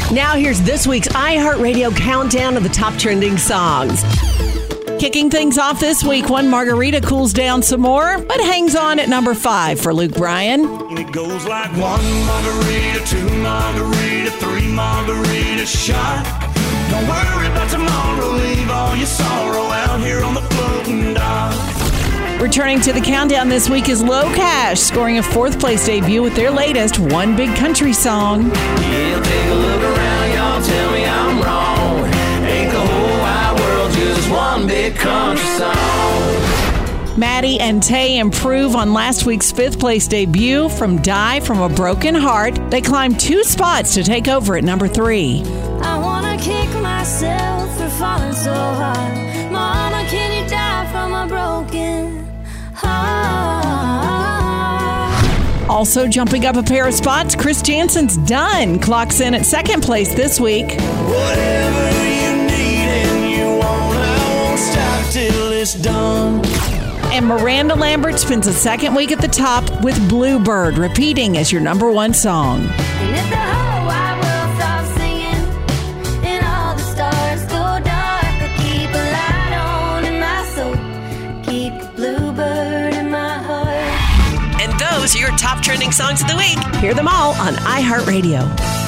Now here's this week's iHeartRadio countdown of the top trending songs. Kicking things off this week, One Margarita cools down some more, but hangs on at number 5 for Luke Bryan. It goes like 1 margarita, 2 margarita, 3 margarita shot. Don't worry about tomorrow, leave all your sorrow out here on the floating dock. Returning to the countdown this week is Low Cash, scoring a 4th place debut with their latest One Big Country Song. Yeah, take a look around, y'all tell me I'm wrong. Ain't the whole wide world just one big country song. Maddie and Tay improve on last week's 5th place debut from Die From a Broken Heart. They climb 2 spots to take over at number 3. I wanna kick myself for falling so hard. Mama, can you die from a broken heart? Also jumping up a pair of spots, Chris Jansen's Done clocks in at 2nd place this week. Whatever you need and you want, I won't stop till it's done. And Miranda Lambert spends a 2nd week at the top with Bluebird repeating as your number 1 song. And if the whole wide world stops singing and all the stars go dark, I keep a light on in my soul, keep a bluebird in my heart. And those are your top trending songs of the week. Hear them all on iHeartRadio.